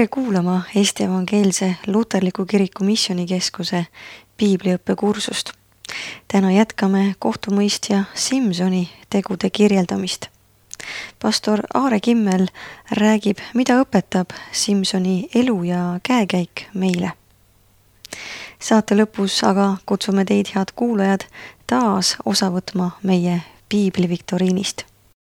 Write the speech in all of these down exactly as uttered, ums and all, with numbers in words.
Tere kuulama Eesti Evangeelse Luterliku Kiriku Missioonikeskuse piibliõppekursust. Täna jätkame kohtumõistja Simsoni tegude kirjeldamist. Pastor Aare Kimmel räägib, mida õpetab Simsoni elu ja käekäik meile. Saate lõpus aga kutsume teid, head kuulajad, taas osa võtma meie piibliviktoriinist.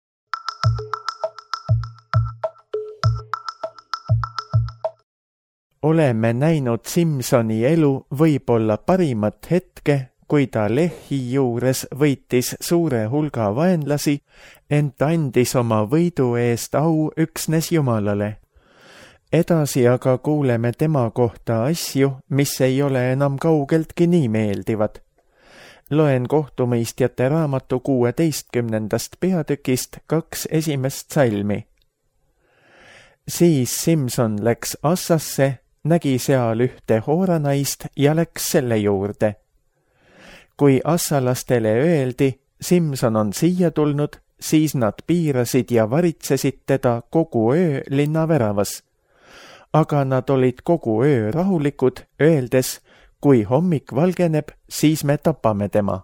Oleme näinud Simsoni elu võib-olla parimat hetke, kui ta Lehi juures võitis suure hulga vaenlasi, ent andis oma võidu eest au üksnes Jumalale. Edasi aga kuuleme tema kohta asju, mis ei ole enam kaugeltki nii meeldivad. Loen kohtumõistjate raamatu kuueteistkümnendast peatükist kaks esimest salmi. Siis Simson läks Assasse, nägi seal ühte hooranaist ja läks selle juurde. Kui assalastele öeldi, Simson on siia tulnud, siis nad piirasid ja varitsesid teda kogu öö linna väravas. Aga nad olid kogu öö rahulikud, öeldes, kui hommik valgeneb, siis me tapame tema.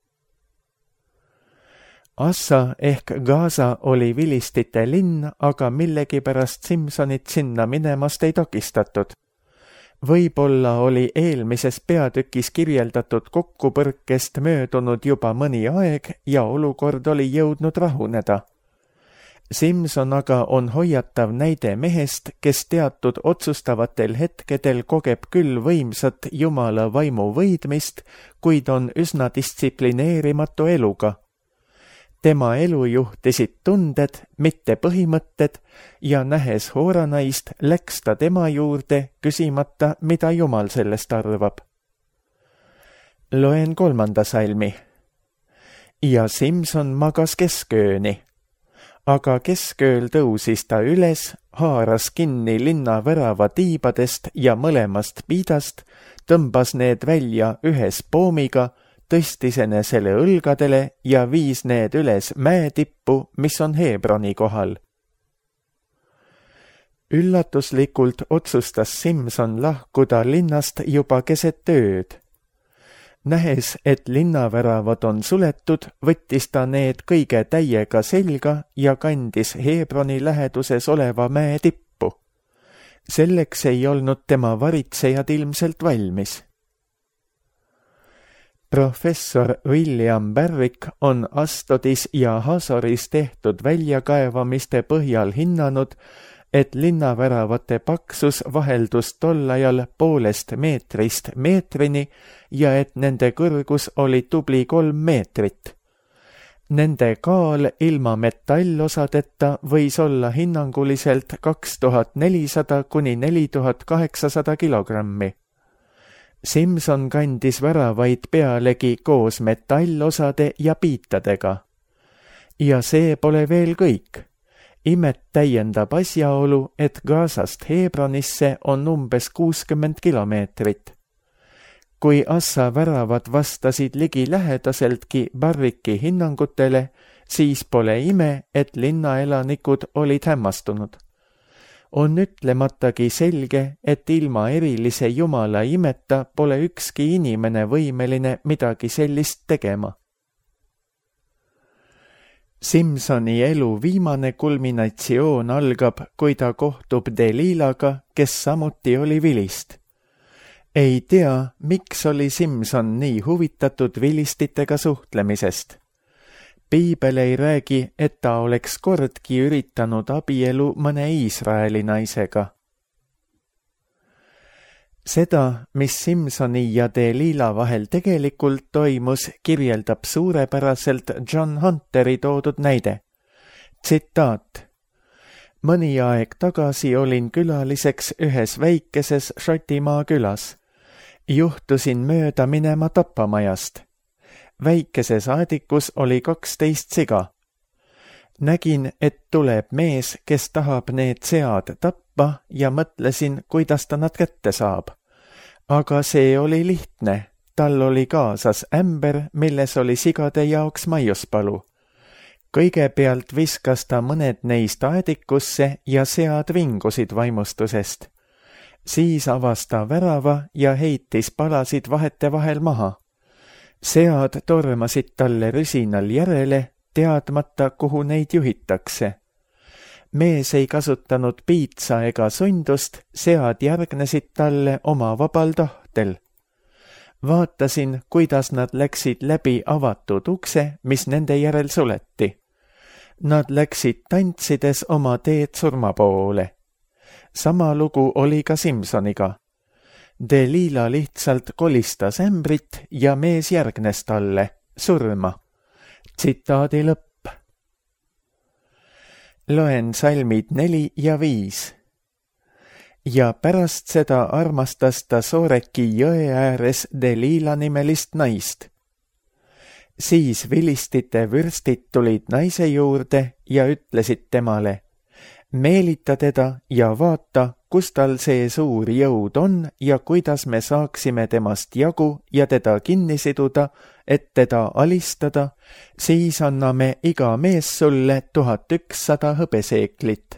Assa ehk Gaza oli vilistite linn, aga millegipärast Simsonit sinna minemast ei takistatud. Võib-olla oli eelmises peatükis kirjeldatud kokkupõrkest möödunud juba mõni aeg ja olukord oli jõudnud rahuneda. Simson aga on hoiatav näide mehest, kes teatud otsustavatel hetkedel kogeb küll võimsat Jumala vaimu võidmist, kuid on üsna distsiplineerimatu eluga. Tema elu juhtisid tunded, mitte põhimõtted, ja nähes hooranaist läks ta tema juurde, küsimata, mida Jumal sellest arvab. Loen kolmanda salmi. Ja Simson magas keskööni. Aga keskööl tõusis ta üles, haaras kinni linna värava tiibadest ja mõlemast piidast, tõmbas need välja ühes poomiga, tõstis enesele õlgadele ja viis need üles mäetippu, mis on Hebroni kohal. Üllatuslikult otsustas Simson lahkuda linnast juba keset ööd. Nähes, et linnaväravad on suletud, võttis ta need kõige täiega selga ja kandis Hebroni läheduses oleva mäetippu. Selleks ei olnud tema varitsejad ilmselt valmis. Professor William Barrick on Astodis ja Hazoris tehtud väljakaevamiste põhjal hinnanud, et linnaväravate paksus vaheldus tol ajal poolest meetrist meetrini ja et nende kõrgus oli tubli kolm meetrit. Nende kaal ilma metallosadeta võis olla hinnanguliselt kaks tuhat nelisada kuni neli tuhat kaheksasada kilogrammi. Simson kandis väravaid pealegi koos metallosade ja piitadega. Ja see pole veel kõik. Imet täiendab asjaolu, et Gazast Hebronisse on umbes kuuskümmend kilomeetrit. Kui Assa väravad vastasid ligi lähedaseltki Barricki hinnangutele, siis pole ime, et linnaelanikud olid hämmastunud. On ütlematagi selge, et ilma erilise Jumala imeta pole ükski inimene võimeline midagi sellist tegema. Simsoni elu viimane kulminatsioon algab, kui ta kohtub Delilaga, kes samuti oli vilist. Ei tea, miks oli Simson nii huvitatud vilistitega suhtlemisest. Piibel ei räägi, et ta oleks kordki üritanud abielu mõne Iisraeli naisega. Seda, mis Simsoni ja Delila vahel tegelikult toimus, kirjeldab suurepäraselt John Hunteri toodud näide. Tsitaat. Mõni aeg tagasi olin külaliseks ühes väikeses Šotimaa külas. Juhtusin mööda minema tappamajast. Väikeses aedikus oli kaksteist siga. Nägin, et tuleb mees, kes tahab need sead tappa ja mõtlesin, kuidas ta nad kätte saab. Aga see oli lihtne. Tal oli kaasas ämber, milles oli sigade jaoks maiuspalu. Kõigepealt viskas ta mõned neist aedikusse ja sead vingusid vaimustusest. Siis avas ta värava ja heitis palasid vahetevahel maha. Sead tormasid talle rüsinal järele, teadmata, kuhu neid juhitakse. Mees ei kasutanud piitsa ega sundust, sead järgnesid talle oma vabal tahtel. Vaatasin, kuidas nad läksid läbi avatud ukse, mis nende järel suleti. Nad läksid tantsides oma teed surma poole. Sama lugu oli ka Simsoniga. Delila lihtsalt kolistas ämbrit ja mees järgnes talle, surma. Tsitaadi lõpp. Loen salmid neli ja viis. Ja pärast seda armastas ta Sooreki jõe ääres Delila nimelist naist. Siis vilistite vürstid tulid naise juurde ja ütlesid temale, meelita teda ja vaata, kus tal see suur jõud on ja kuidas me saaksime temast jagu ja teda kinni siduda, et teda alistada, siis anname iga mees sulle tuhat ükssada hõbeseeklit.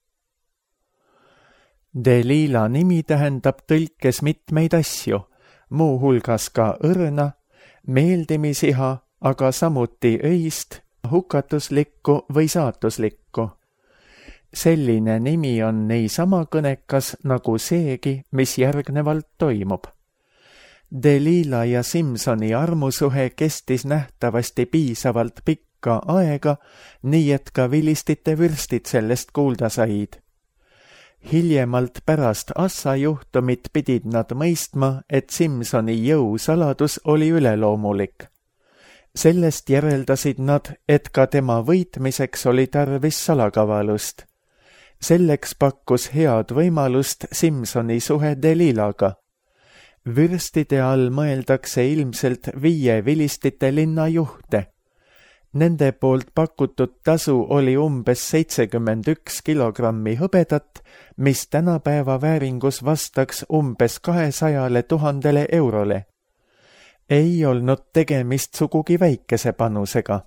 Delila nimi tähendab tõlkes mitmeid asju, muu hulgas ka õrna, meeldimisiha, aga samuti öist, hukatuslikku või saatuslikku. Selline nimi on niisama kõnekas nagu seegi, mis järgnevalt toimub. Delila ja Simsoni armusuhe kestis nähtavasti piisavalt pikka aega, nii et ka vilistite vürstid sellest kuulda said. Hiljemalt pärast Assa juhtumit pidid nad mõistma, et Simsoni jõusaladus oli üleloomulik. Sellest järeldasid nad, et ka tema võitmiseks oli tarvis salakavalust. Selleks pakkus head võimalust Simsoni suhe Delilaga. Vürstide all mõeldakse ilmselt viie vilistite linna juhte. Nende poolt pakutud tasu oli umbes seitsekümmend üks kilogrammi hõbedat, mis tänapäeva vääringus vastaks umbes kahesajale tuhandele eurole. Ei olnud tegemist sugugi väikese panusega.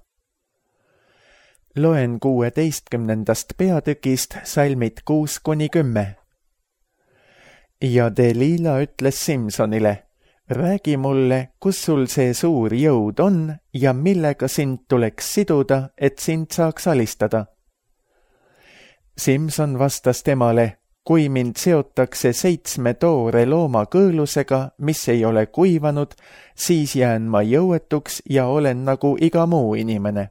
Loen kuueteistkümnendast peatükist salmid kuus kuni kümme. Ja Delila ütles Simsonile, räägi mulle, kus sul see suur jõud on ja millega sind tuleks siduda, et sind saaks alistada. Simson vastas temale, kui mind seotakse seitsme toore looma kõõlusega, mis ei ole kuivanud, siis jään ma jõuetuks ja olen nagu iga muu inimene.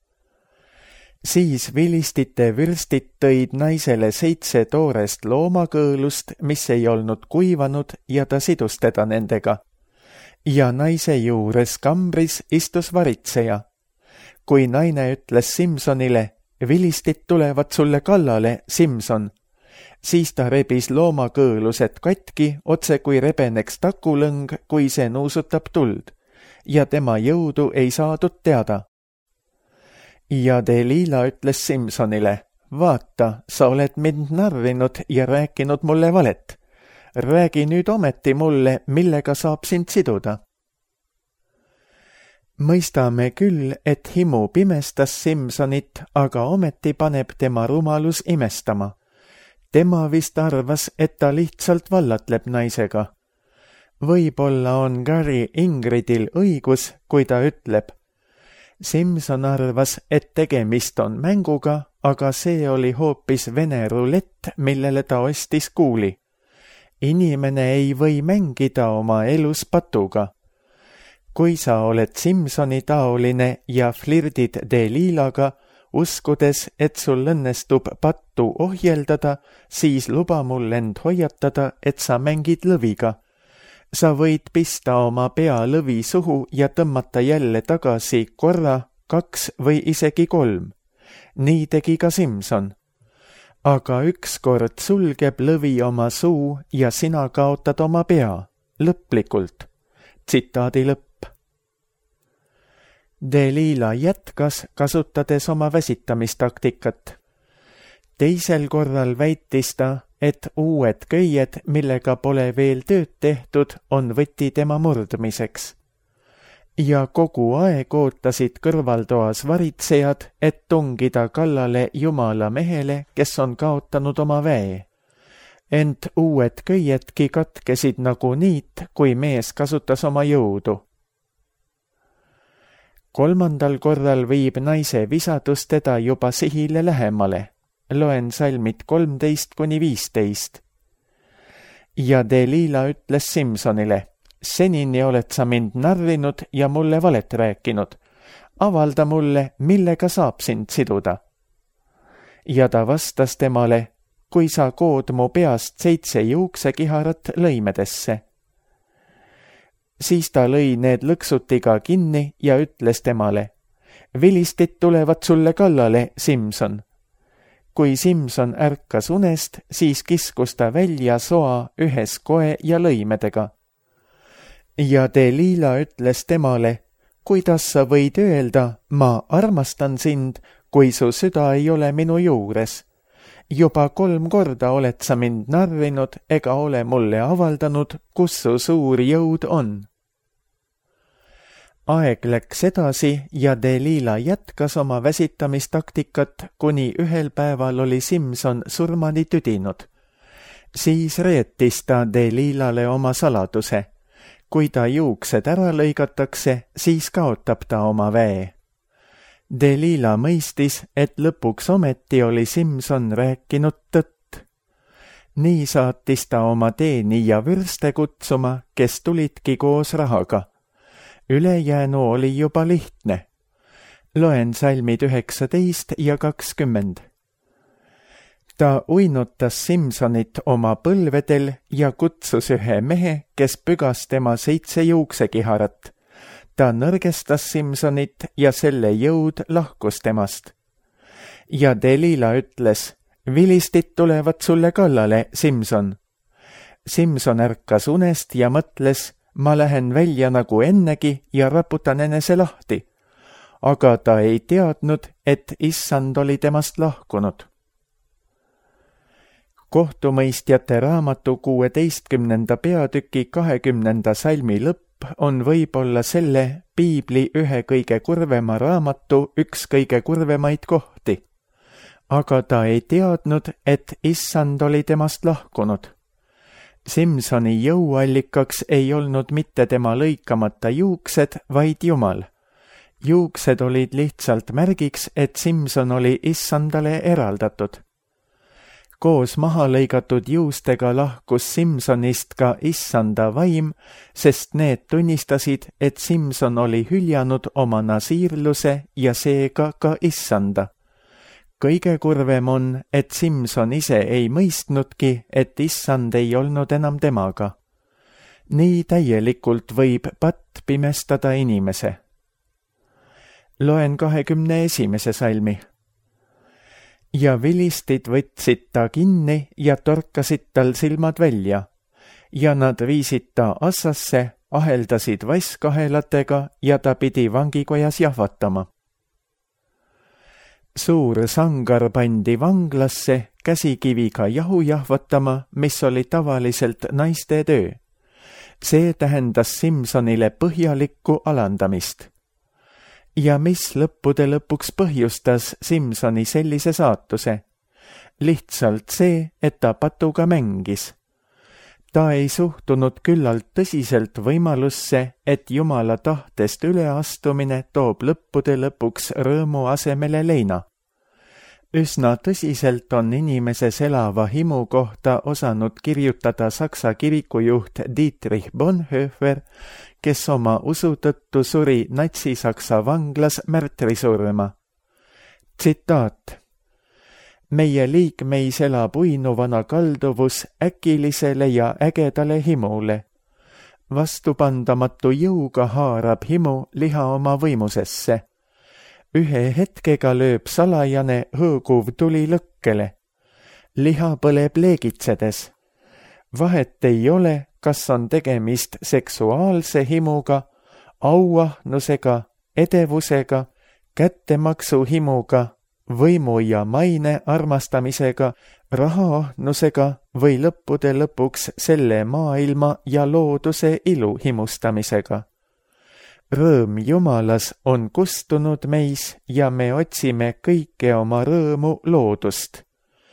Siis vilistite vürstid tõid naisele seitse toorest loomakõõlust, mis ei olnud kuivanud ja ta sidus teda nendega. Ja naise juures kambris istus varitseja. Kui naine ütles Simsonile, vilistid tulevad sulle kallale, Simson, siis ta rebis loomakõõlused katki, otse kui rebeneks takulõng, kui see nuusutab tuld, ja tema jõudu ei saadud teada. Ja Delila ütles Simsonile, vaata, sa oled mind narrinud ja rääkinud mulle valet. Räägi nüüd ometi mulle, millega saab sind siduda. Mõistame küll, et himu pimestas Simsonit, aga ometi paneb tema rumalus imestama. Tema vist arvas, et ta lihtsalt vallatleb naisega. Võib-olla on Gary Ingridil õigus, kui ta ütleb. Simson arvas, et tegemist on mänguga, aga see oli hoopis vene rulett, millele ta ostis kuuli. Inimene ei või mängida oma elus patuga. Kui sa oled Simsoni taoline ja flirdid Delilaga, uskudes, et sul õnnestub pattu ohjeldada, siis luba mul end hoiatada, et sa mängid lõviga. Sa võid pista oma pea lõvi suhu ja tõmmata jälle tagasi korra, kaks või isegi kolm. Nii tegi ka Simson. Aga ükskord sulgeb lõvi oma suu ja sina kaotad oma pea, lõplikult. Tsitaadi lõpp. Delila jätkas, kasutades oma väsitamistaktikat. Teisel korral väitis ta, et uued köied, millega pole veel tööd tehtud, on võti tema murdmiseks. Ja kogu aeg ootasid kõrvaltoas varitsejad, et tungida kallale Jumala mehele, kes on kaotanud oma väe. ent uued köiedki katkesid nagu niit, kui mees kasutas oma jõudu. Kolmandal korral viib naise visadus teda juba sihile lähemale. Loen salmid kolmteist kuni viisteist. Ja Delila ütles Simsonile, senini oled sa mind narrinud ja mulle valet rääkinud. Avalda mulle, millega saab sind siduda. Ja ta vastas temale, kui sa kood mu peast seitse juuksekiharat lõimedesse. Siis ta lõi need lõksutiga kinni ja ütles temale, vilistid tulevad sulle kallale, Simson. Kui Simson ärkas unest, siis kiskus ta välja soa ühes koe ja lõimedega. Ja Delila ütles temale, kuidas sa võid öelda, ma armastan sind, kui su süda ei ole minu juures. Juba kolm korda oled sa mind narrinud ega ole mulle avaldanud, kus su suur jõud on. Aeg läks edasi ja Delila jätkas oma väsitamistaktikat, kuni ühel päeval oli Simson surmani tüdinud. Siis reetis ta Delilale oma saladuse. Kui ta juuksed ära lõigatakse, siis kaotab ta oma väe. Delila mõistis, et lõpuks ometi oli Simson rääkinud tõtt. Nii saatis ta oma teenija vürste kutsuma, kes tulidki koos rahaga. Ülejäänu oli juba lihtne. Loen salmid üheksateist ja kakskümmend. Ta uinutas Simsonit oma põlvedel ja kutsus ühe mehe, kes pügas tema seitse juuksekiharat. Ta nõrgestas Simsonit ja selle jõud lahkus temast. Ja Delila ütles, vilistid tulevad sulle kallale, Simson. Simson ärkas unest ja mõtles, ma lähen välja nagu ennegi ja raputan enese lahti. Aga ta ei teadnud, et issand oli temast lahkunud. Kohtumõistjate raamatu kuueteistkümnenda peatüki kahekümnenda salmi lõpp on võib-olla selle piibli ühe kõige kurvema raamatu üks kõige kurvemaid kohti. Aga ta ei teadnud, et issand oli temast lahkunud. Simsoni jõuallikaks ei olnud mitte tema lõikamata juuksed, vaid Jumal. Juuksed olid lihtsalt märgiks, et Simson oli issandale eraldatud. Koos maha lõigatud juustega lahkus Simsonist ka issanda vaim, sest need tunnistasid, et Simson oli hüljanud oma nasiirluse ja seega ka issanda. Kõige kurvem on, et Simson ise ei mõistnudki, et issand ei olnud enam temaga. Nii täielikult võib patt pimestada inimese. Loen kahekümne esimese salmi. Ja vilistid võtsid ta kinni ja torkasid tal silmad välja. Ja nad viisid ta assasse, aheldasid vasskahelatega ja ta pidi vangikojas jahvatama. Suur sangar pandi vanglasse käsikiviga jahu jahvatama, mis oli tavaliselt naiste töö. See tähendas Simsonile põhjalikku alandamist. Ja mis lõppude lõpuks põhjustas Simsoni sellise saatuse? Lihtsalt see, et ta patuga mängis. Ta ei suhtunud küllalt tõsiselt võimalusse, et Jumala tahtest üleastumine toob lõppude lõpuks rõõmu asemele leina. Üsna tõsiselt on inimeses elava himu kohta osanud kirjutada Saksa kirikujuht Dietrich Bonhoeffer, kes oma usu tõttu suri natsi-Saksa vanglas märtrisurma. Tsitaat. Meie liikmeis elab uinuvana kalduvus äkilisele ja ägedale himule. Vastupandamatu jõuga haarab himu liha oma võimusesse. Ühe hetkega lööb salajane hõõguv tuli lõkkele. Liha põleb leegitsedes. Vahet ei ole, kas on tegemist seksuaalse himuga, auahnusega, edevusega, kättemaksu himuga, võimu ja maine armastamisega, rahaahnusega või lõppude lõpuks selle maailma ja looduse ilu himustamisega. Rõõm Jumalas on kustunud meis ja me otsime kõike oma rõõmu loodust.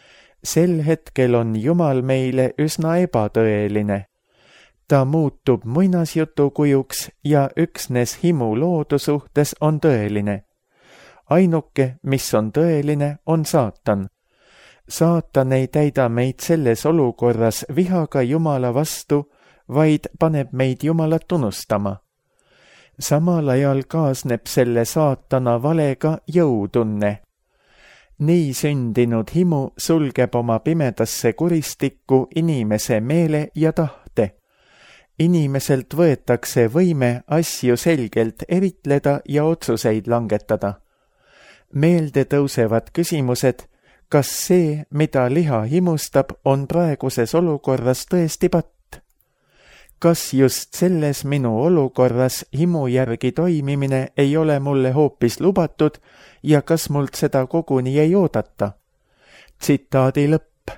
Sel hetkel on Jumal meile üsna ebatõeline. Ta muutub muinasjutu kujuks ja üksnes himu loodu suhtes on tõeline. Ainuke, mis on tõeline, on saatan. Saatan ei täida meid selles olukorras vihaga Jumala vastu, vaid paneb meid Jumalat unustama. Samal ajal kaasneb selle saatana valega jõutunne. Nii sündinud himu sulgeb oma pimedasse kuristikku inimese meele ja tahte. Inimeselt võetakse võime asju selgelt eritleda ja otsuseid langetada. Meelde tõusevad küsimused, kas see, mida liha himustab, on praeguses olukorras tõesti patt? Kas just selles minu olukorras himu järgi toimimine ei ole mulle hoopis lubatud ja kas mult seda koguni ei oodata? Tsitaadi lõpp.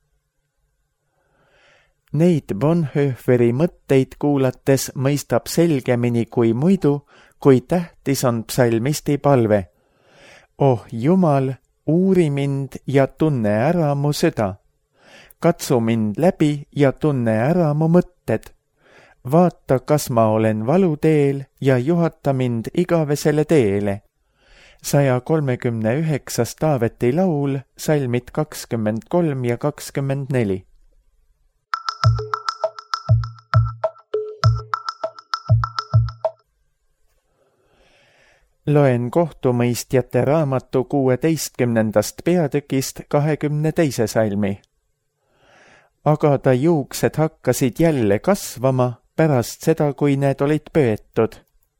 Neid Bonhoefferi mõtteid kuulates mõistab selgemini kui muidu, kui tähtis on psalmisti palve. Oh Jumal, uuri mind ja tunne ära mu süda. Katsu mind läbi ja tunne ära mu mõtted. Vaata, kas ma olen valuteel ja juhata mind igavesele teele. saja kolmekümne üheksas Taaveti laul, salmid kakskümmend kolm ja kakskümmend neli. Loen kohtumõistjate raamatu kuueteistkümnendast peatükist kahekümne teise salmi. Aga ta juuksed hakkasid jälle kasvama pärast seda, kui need olid pöetud.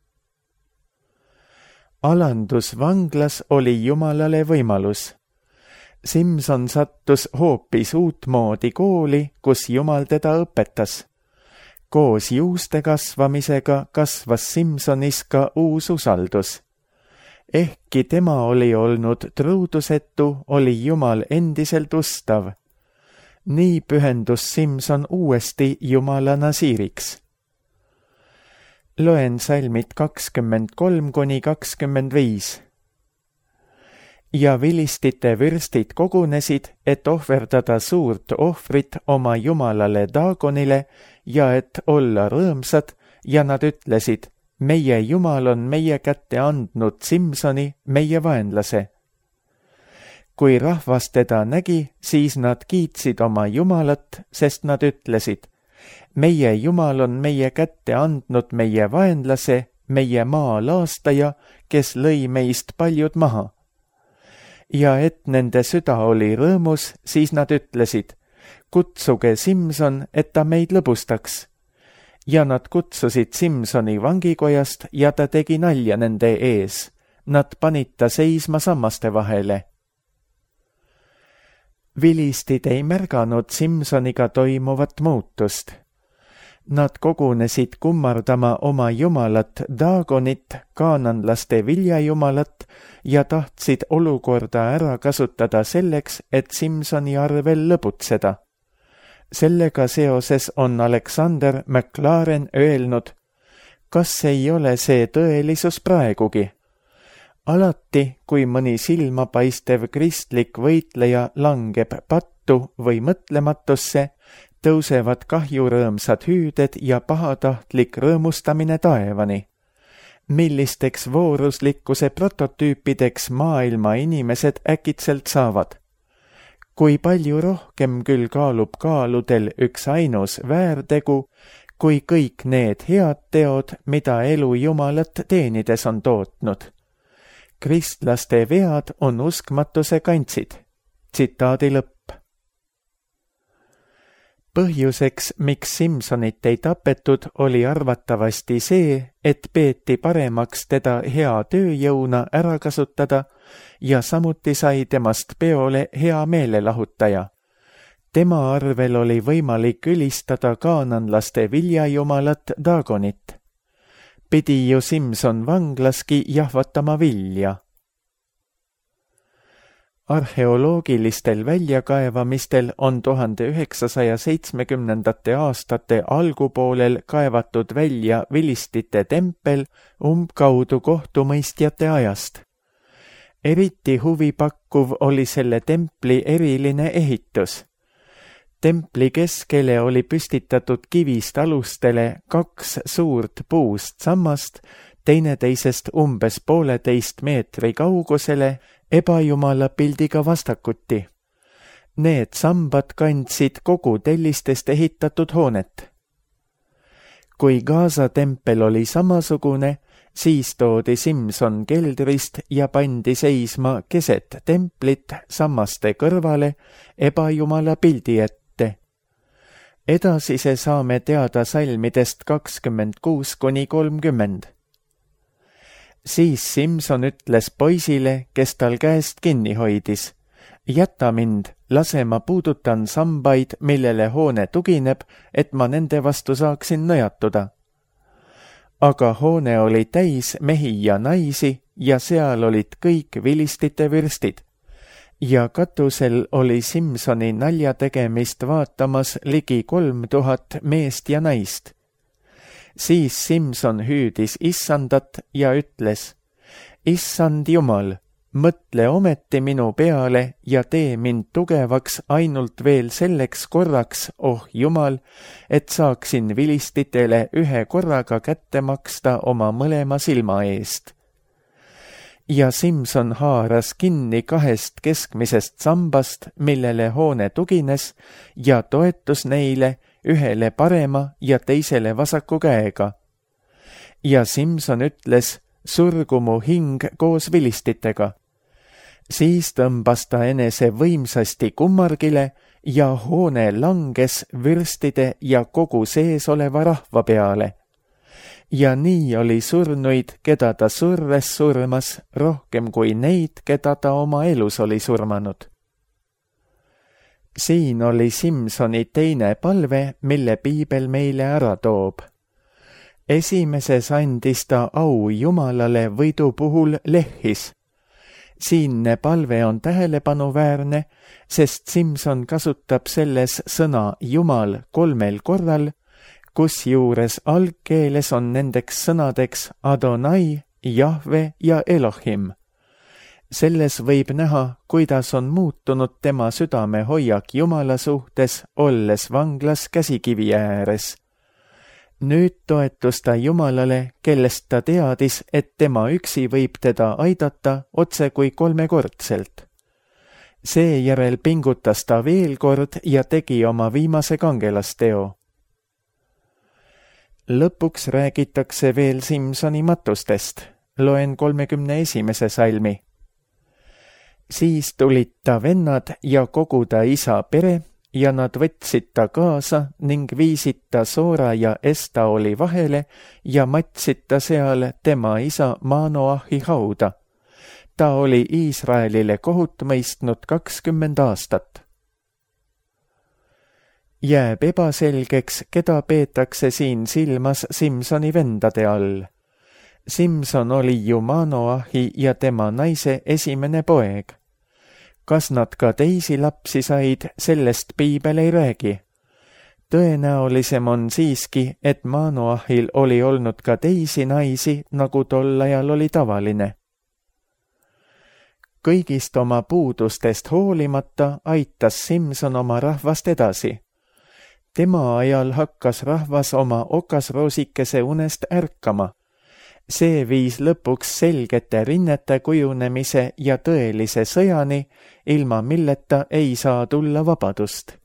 Alandus vanglas oli Jumalale võimalus. Simson sattus hoopis uutmoodi kooli, kus Jumal teda õpetas. Koos juuste kasvamisega kasvas Simsonis ka uus usaldus. Ehkki tema oli olnud truudusetu, oli Jumal endiselt ustav. Nii pühendus Simson uuesti Jumala nasiiriks. Loen salmid kakskümmend kolm kuni kakskümmend viis. Ja vilistite vürstid kogunesid, et ohverdada suurt ohvrit oma Jumalale Daagonile ja et olla rõõmsad, ja nad ütlesid, meie Jumal on meie kätte andnud Simsoni, meie vaenlase. Kui rahvas teda nägi, siis nad kiitsid oma Jumalat, sest nad ütlesid, meie Jumal on meie kätte andnud meie vaenlase, meie maa laastaja, kes lõi meist paljud maha. Ja et nende süda oli rõõmus, siis nad ütlesid, kutsuge Simson, et ta meid lõbustaks. Ja nad kutsusid Simsoni vangikojast ja ta tegi nalja nende ees. Nad panid ta seisma sammaste vahele. Vilistid ei märganud Simsoniga toimuvat muutust. Nad kogunesid kummardama oma jumalat Daagonit, kaananlaste viljajumalat, ja tahtsid olukorda ära kasutada selleks, et Simsoni arvel lõbutseda. Sellega seoses on Alexander McLaren öelnud, kas ei ole see tõelisus praegugi? Alati, kui mõni silmapaistev kristlik võitleja langeb pattu või mõtlematusse, tõusevad kahjurõõmsad hüüded ja pahatahtlik rõõmustamine taevani. Millisteks vooruslikkuse prototüüpideks maailma inimesed äkitselt saavad? Kui palju rohkem küll kaalub kaaludel üks ainus väärtegu, kui kõik need head teod, mida elu Jumalat teenides on tootnud. Kristlaste vead on uskmatuse kantsid. Tsitaadi lõpp. Põhjuseks, miks Simsonit ei tapetud, oli arvatavasti see, et peeti paremaks teda hea tööjõuna ära kasutada ja samuti sai temast peole hea meelelahutaja. Tema arvel oli võimalik ülistada kaananlaste viljajumalat Daagonit. Pidi ju Simson vanglaski jahvatama vilja. Arheoloogilistel väljakaevamistel on tuhande üheksasaja seitsmekümnendate aastate algupoolel kaevatud välja vilistite tempel umbkaudu kohtumõistjate ajast. eriti huvipakkuv oli selle templi eriline ehitus. Templi keskele oli püstitatud kivist alustele kaks suurt puust sammast, teineteisest umbes pooleteist meetri kaugusele ebajumala pildiga vastakuti. Need sambad kandsid kogu tellistest ehitatud hoonet. Kui Gaza tempel oli samasugune, siis toodi Simson keldrist ja pandi seisma keset templit sammaste kõrvale ebajumala pildi ette. Edasise saame teada salmidest kakskümmend kuus kuni kolmkümmend. Siis Simson ütles poisile, kes tal käest kinni hoidis: jäta mind, lase ma puudutan sambaid, millele hoone tugineb, et ma nende vastu saaksin nõjatuda. Aga hoone oli täis mehi ja naisi ja seal olid kõik vilistite vürstid. Ja katusel oli Simsoni naljategemist vaatamas ligi kolm tuhat meest ja naist. Siis Simson hüüdis issandat ja ütles: issand Jumal, mõtle ometi minu peale ja tee mind tugevaks ainult veel selleks korraks, oh Jumal, et saaksin vilistitele ühe korraga kätte maksta oma mõlema silma eest. Ja Simson haaras kinni kahest keskmisest sambast, millele hoone tugines, ja toetus neile ühele parema ja teisele vasaku käega. Ja Simson ütles: surgu mu hing koos vilistitega. Siis tõmbas ta enese võimsasti kummargile ja hoone langes vürstide ja kogu sees oleva rahva peale. Ja nii oli surnuid, keda ta surres surmas, rohkem kui neid, keda ta oma elus oli surmanud. Siin oli Simsoni teine palve, mille piibel meile ära toob. Esimeses andis ta au Jumalale võidu puhul lehhis. Siinne palve on tähelepanuväärne, sest Simson kasutab selles sõna Jumal kolmel korral, kusjuures algkeeles on nendeks sõnadeks Adonai, Jahve ja Elohim. Selles võib näha, kuidas on muutunud tema südame hoiak Jumala suhtes, olles vanglas käsikivi ääres. Nüüd toetus ta Jumalale, kellest ta teadis, et tema üksi võib teda aidata otse kui kolmekordselt. Seejärel pingutas ta veel kord ja tegi oma viimase kangelasteo. Lõpuks räägitakse veel Simsoni matustest. Loen kolmekümne esimese salmi. Siis tulid ta vennad ja kogu ta isa pere ja nad võtsid ta kaasa ning viisid ta Soora ja Estaoli vahele ja matsid ta seal tema isa Manoahi hauda. Ta oli Iisraelile kohut mõistnud kakskümmend aastat. Jääb ebaselgeks, keda peetakse siin silmas Simsoni vendade all. Simson oli ju Manoahi ja tema naise esimene poeg. Kas nad ka teisi lapsi said, sellest piibel ei räägi. Tõenäolisem on siiski, et Manoahil oli olnud ka teisi naisi, nagu tol ajal oli tavaline. Kõigist oma puudustest hoolimata aitas Simson oma rahvast edasi. Tema ajal hakkas rahvas oma okasroosikese unest ärkama. See viis lõpuks selgete rinnete kujunemise ja tõelise sõjani, ilma milleta ei saa tulla vabadust.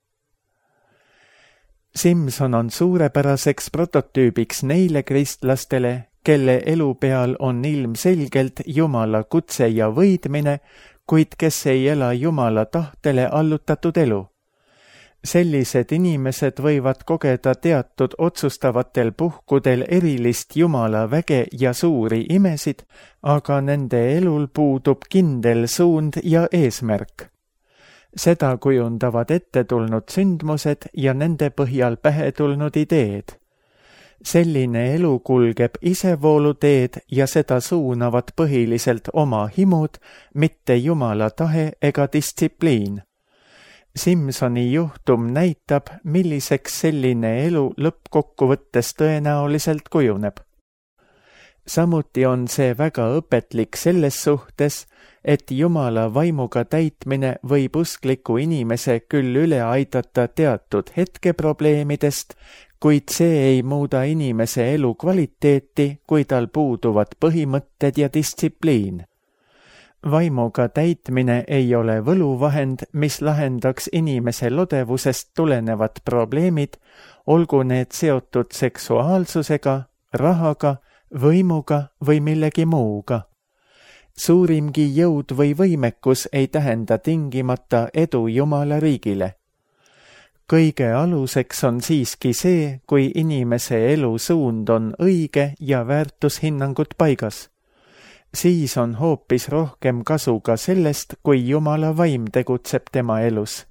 Simson on suurepäraseks prototüübiks neile kristlastele, kelle elu peal on ilmselgelt Jumala kutse ja võidmine, kuid kes ei ela Jumala tahtele allutatud elu. Sellised inimesed võivad kogeda teatud otsustavatel puhkudel erilist Jumala väge ja suuri imesid, aga nende elul puudub kindel suund ja eesmärk. Seda kujundavad ette tulnud sündmused ja nende põhjal pähe tulnud ideed. Selline elu kulgeb isevoolu teed ja seda suunavad põhiliselt oma himud, mitte Jumala tahe ega distsipliin. Simsoni juhtum näitab, milliseks selline elu lõppkokkuvõttes tõenäoliselt kujuneb. Samuti on see väga õpetlik selles suhtes, et Jumala vaimuga täitmine võib uskliku inimese küll üle aidata teatud hetkeprobleemidest, kuid see ei muuda inimese elu kvaliteeti, kui tal puuduvad põhimõtted ja distsipliin. Vaimuga täitmine ei ole võluvahend, mis lahendaks inimese lodevusest tulenevad probleemid, olgu need seotud seksuaalsusega, rahaga, võimuga või millegi muuga. Suurimgi jõud või võimekus ei tähenda tingimata edu Jumala riigile. Kõige aluseks on siiski see, kui inimese elu suund on õige ja väärtushinnangud paigas. Siis on hoopis rohkem kasu ka sellest, kui Jumala vaim tegutseb tema elus.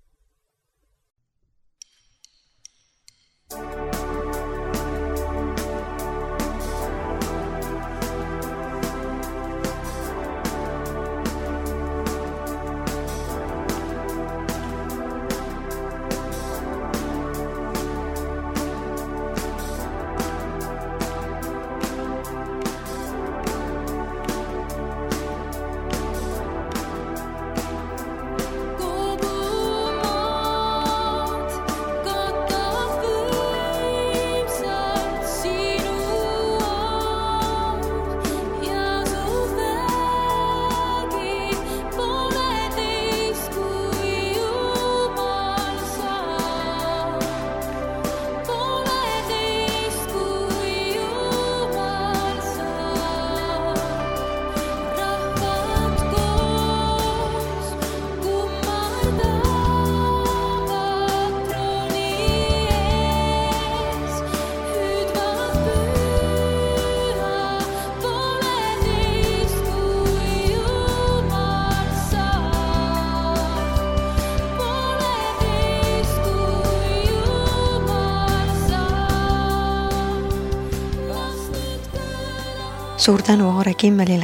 Suur tänu Aare Kimmelile.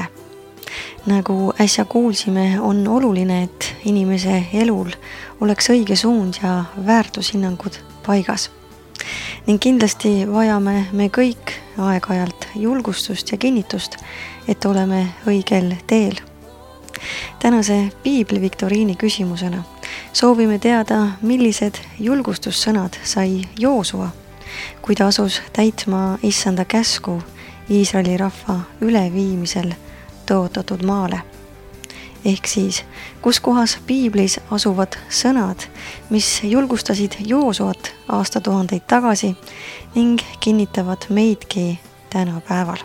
Nagu äsja kuulsime, on oluline, et inimese elul oleks õige suund ja väärtushinnangud paigas. Ning kindlasti vajame me kõik aeg-ajalt julgustust ja kinnitust, et oleme õigel teel. Tänase piibli viktoriini küsimusena soovime teada, millised julgustussõnad sai Joosua, kui ta asus täitma issanda käsku Iisraeli rahva üleviimisel tõotatud maale. Ehk siis, kus kohas piiblis asuvad sõnad, mis julgustasid Joosuat aastatuhandeid tagasi ning kinnitavad meidki tänapäeval.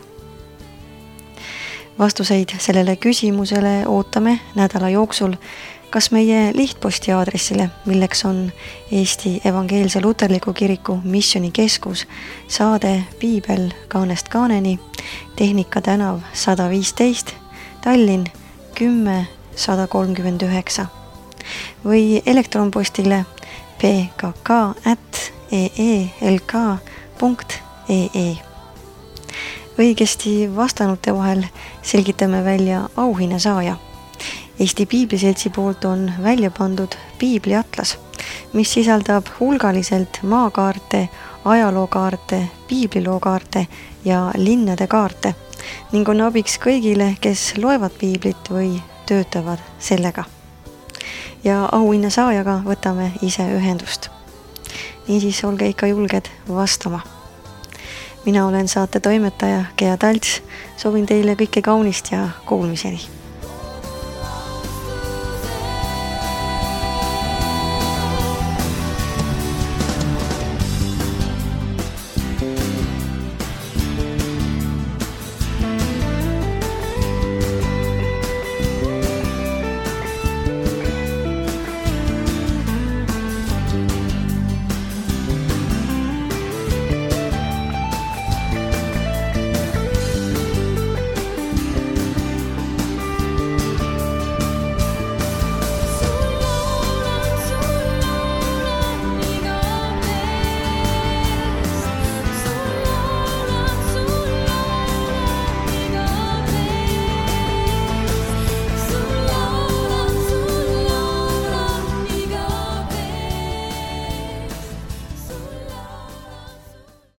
Vastuseid sellele küsimusele ootame nädala jooksul kas meie lihtposti aadressile, milleks on Eesti Evangeelse Luterliku Kiriku Missioonikeskus, saade Piibel kaanest kaaneni, Tehnika tänav sada viisteist, Tallinn kümme sada kolmkümmend üheksa või elektronpostile p k k at e e l k punkt e e. Õigesti vastanute vahel selgitame välja auhinnasaaja. Eesti Piibliseltsi poolt on välja pandud piibliatlas, mis sisaldab hulgaliselt maakaarte, ajalookaarte, piiblilookaarte ja linnade kaarte ning on abiks kõigile, kes loevad piiblit või töötavad sellega. Ja auhinnasaajaga võtame ise ühendust. Niisiis olge ikka julged vastama. Mina olen saate toimetaja Gea Talts, soovin teile kõike kaunist ja kuulmiseni.